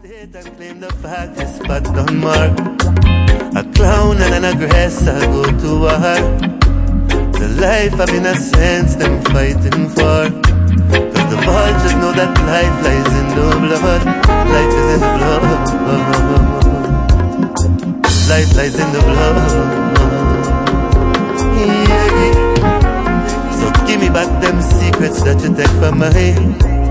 state and claim the fact is but done mark. A clown and an aggressor go to war. The life of innocence them fighting for. Cause the vultures know that life lies in the blood. Life is in the blood. Life lies in the blood. Yeah. So give me back them secrets that you take from me.